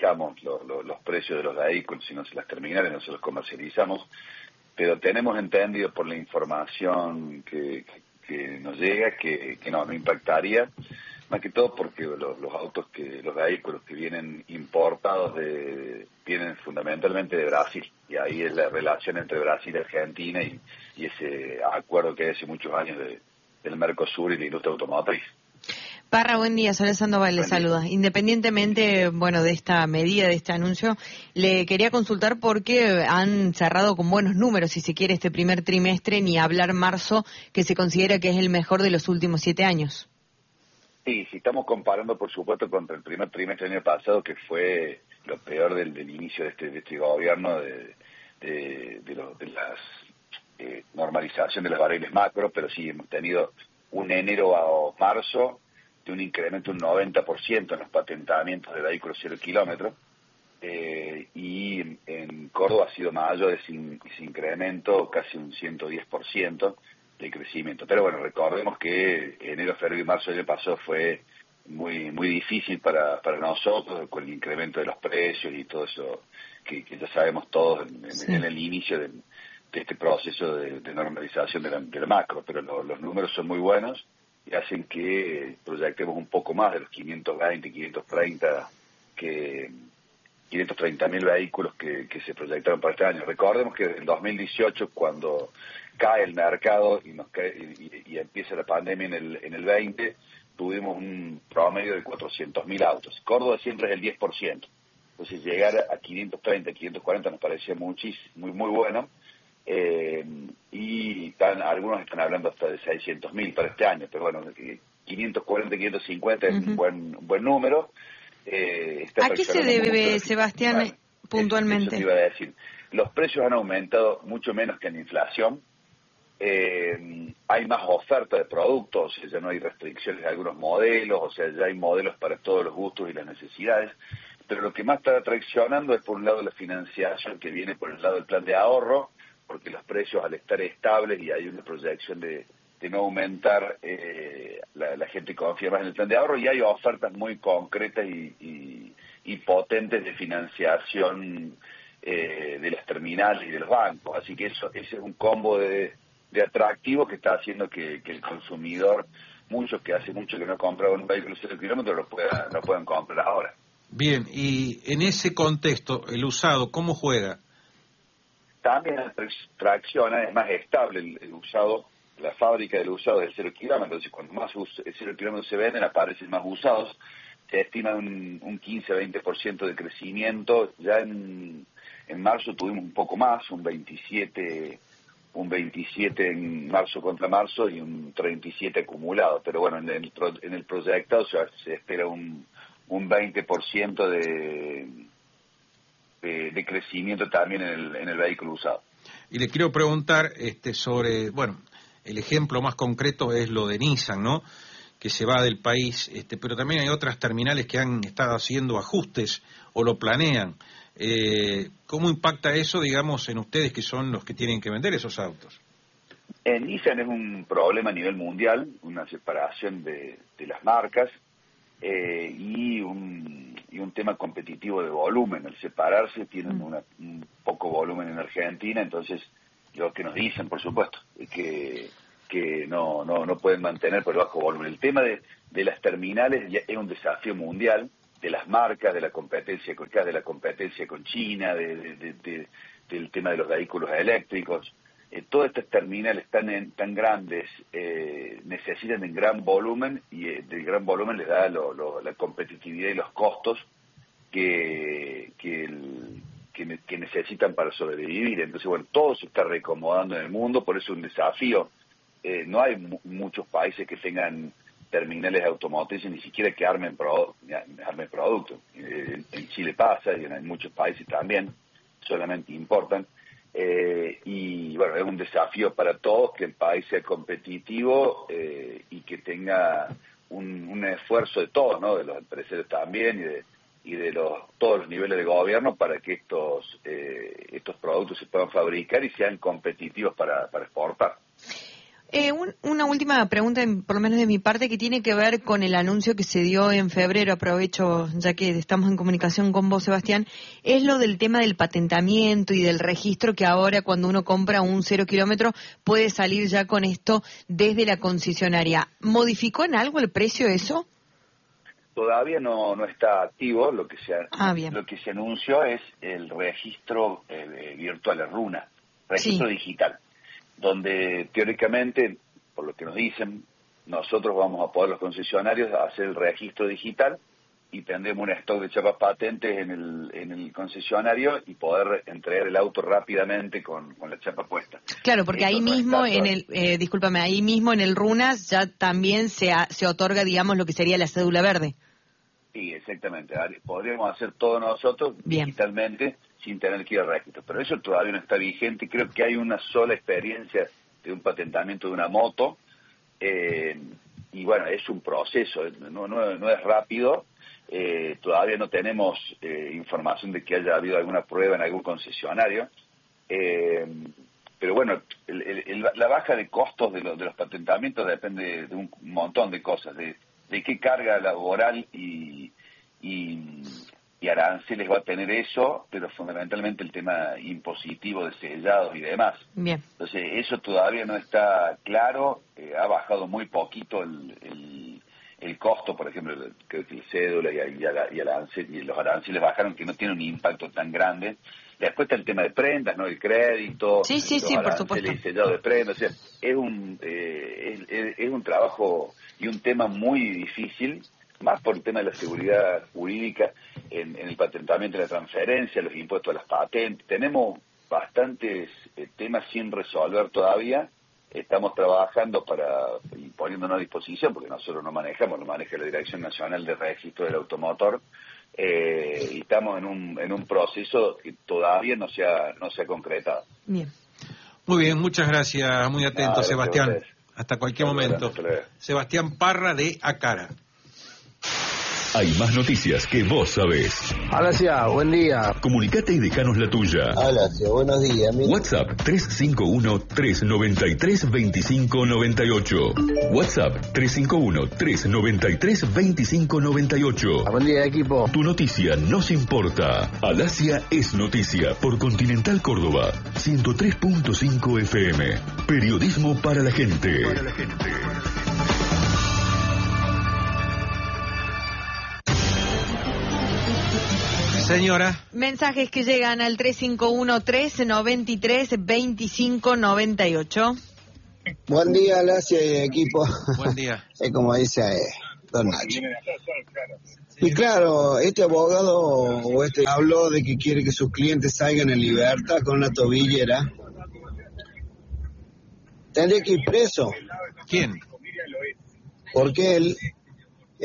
fijamos los precios de los vehículos, sino en las terminales, nosotros los comercializamos, pero tenemos entendido por la información que nos llega que no impactaría, más que todo porque los vehículos que vienen importados vienen fundamentalmente de Brasil, y ahí es la relación entre Brasil y Argentina y ese acuerdo que hay hace muchos años del Mercosur y la industria automotriz. Parra, buen día. Soledad Sandoval le saluda. Independientemente, de esta medida, de este anuncio, le quería consultar porque han cerrado con buenos números, si se quiere, este primer trimestre, ni hablar marzo, que se considera que es el mejor de los últimos 7 años. Sí, si estamos comparando, por supuesto, contra el primer trimestre del año pasado, que fue lo peor del inicio de este gobierno, de las normalización de los barriles macro, pero sí hemos tenido un enero a marzo de un incremento de un 90% en los patentamientos de vehículos 0 kilómetros, y en Córdoba ha sido mayor ese incremento, casi un 110% de crecimiento. Pero bueno, recordemos que enero, febrero y marzo del año pasado fue muy difícil para nosotros, con el incremento de los precios y todo eso que ya sabemos todos en el inicio de este proceso de normalización de la macro, pero los números son muy buenos y hacen que proyectemos un poco más de los 520, 530.000 vehículos que se proyectaron para este año. Recordemos que en 2018, cuando cae el mercado y empieza la pandemia en el 20, tuvimos un promedio de 400.000 autos. Córdoba siempre es el 10%. Entonces llegar a 530, 540 nos parecía muy bueno. Y algunos están hablando hasta de 600.000 para este año, pero bueno, 540, 550 es un buen número. ¿A qué se debe, Sebastián, puntualmente? Eso te iba a decir. Los precios han aumentado mucho menos que en la inflación. Hay más oferta de productos, o sea, ya no hay restricciones de algunos modelos, o sea, ya hay modelos para todos los gustos y las necesidades. Pero lo que más está traccionando es, por un lado, la financiación, que viene por el lado del plan de ahorro, porque los precios, al estar estables y hay una proyección de no aumentar, la gente confía más en el plan de ahorro, y hay ofertas muy concretas y potentes de financiación de las terminales y de los bancos. Así que ese es un combo de atractivo que está haciendo que el consumidor, muchos que hace mucho que no compraban un vehículo 0 kilómetros, lo puedan comprar ahora. Bien, y en ese contexto, el usado, ¿cómo juega? También tracciona, es más estable el usado, la fábrica del usado del 0 kilómetros. Entonces, cuando más 0 kilómetros se venden, aparecen más usados. Se estima un 15-20% de crecimiento. Ya en marzo tuvimos un poco más, un 27 en marzo contra marzo y un 37 acumulado. Pero bueno, en el proyectado se espera un 20% de crecimiento también en el vehículo usado. Y le quiero preguntar sobre, el ejemplo más concreto es lo de Nissan, ¿no?, que se va del país, pero también hay otras terminales que han estado haciendo ajustes o lo planean. ¿Cómo impacta eso, digamos, en ustedes, que son los que tienen que vender esos autos? En Nissan es un problema a nivel mundial, una separación de las marcas, y un tema competitivo de volumen. Al separarse tienen un poco volumen en Argentina, entonces lo que nos dicen, por supuesto, es que no pueden mantener por el bajo volumen. El tema de las terminales ya es un desafío mundial, de las marcas, de la competencia con China, del tema de los vehículos eléctricos. Todas estas terminales tan grandes necesitan de gran volumen, y del gran volumen les da la competitividad y los costos que necesitan para sobrevivir. Entonces, todo se está reacomodando en el mundo, por eso es un desafío. No hay muchos países que tengan terminales automotrices, ni siquiera que armen productos. En Chile pasa, y en muchos países también, solamente importan. Y es un desafío para todos que el país sea competitivo, y que tenga un esfuerzo de todos, ¿no?, de los empresarios también, y de todos los niveles de gobierno, para que estos productos se puedan fabricar y sean competitivos para exportar. Una última pregunta, por lo menos de mi parte, que tiene que ver con el anuncio que se dio en febrero. Aprovecho, ya que estamos en comunicación con vos, Sebastián, es lo del tema del patentamiento y del registro, que ahora cuando uno compra un 0 kilómetro puede salir ya con esto desde la concesionaria. ¿Modificó en algo el precio eso? Todavía no está activo. Lo que Bien. lo que se anunció es el registro virtual, el RUNA, registro digital, donde teóricamente, por lo que nos dicen, nosotros vamos a poder, los concesionarios, hacer el registro digital y tendremos un stock de chapas patentes en el concesionario y poder entregar el auto rápidamente con la chapa puesta. Claro, porque eso ahí mismo ahí mismo en el RUNAS ya también se otorga, digamos, lo que sería la cédula verde. Sí, exactamente. Podríamos hacer todo nosotros digitalmente sin tener que ir al registro. Pero eso todavía no está vigente. Creo que hay una sola experiencia de un patentamiento de una moto. Y bueno, es un proceso. No es rápido. Todavía no tenemos información de que haya habido alguna prueba en algún concesionario. Pero bueno, la baja de costos de los patentamientos depende de un montón de cosas. De qué carga laboral y aranceles va a tener eso, pero fundamentalmente el tema impositivo de sellados y demás. Bien. Entonces, eso todavía no está claro. Ha bajado muy poquito el costo, por ejemplo, creo que el cédula y los aranceles bajaron, que no tienen un impacto tan grande. Después está el tema de prendas, ¿no? El crédito, sí, por supuesto. El sellado de prendas. O sea, es un trabajo y un tema muy difícil, más por el tema de la seguridad jurídica en el patentamiento, en la transferencia, los impuestos a las patentes. Tenemos bastantes temas sin resolver todavía. Estamos trabajando y poniéndonos a disposición, porque nosotros no manejamos, lo maneja la Dirección Nacional de Registro del Automotor, y estamos en un proceso que todavía no se ha concretado. Bien. Muy bien, muchas gracias, muy atento, Sebastián. Hasta cualquier momento. Sebastián Parra de Acara. Hay más noticias que vos sabés. Alacia, buen día. Comunicate y dejanos la tuya. Alacia, buenos días. WhatsApp 351-393-2598. WhatsApp 351-393-2598. Buen día, equipo. Tu noticia nos importa. Alacia es noticia por Continental Córdoba. 103.5 FM. Periodismo para la gente. Señora. Mensajes que llegan al 351-393-2598. Buen día, Alacia y equipo. Buen día. Es como dice don Nacho. Y claro, este abogado habló de que quiere que sus clientes salgan en libertad con una tobillera. Tendría que ir preso. ¿Quién? Porque él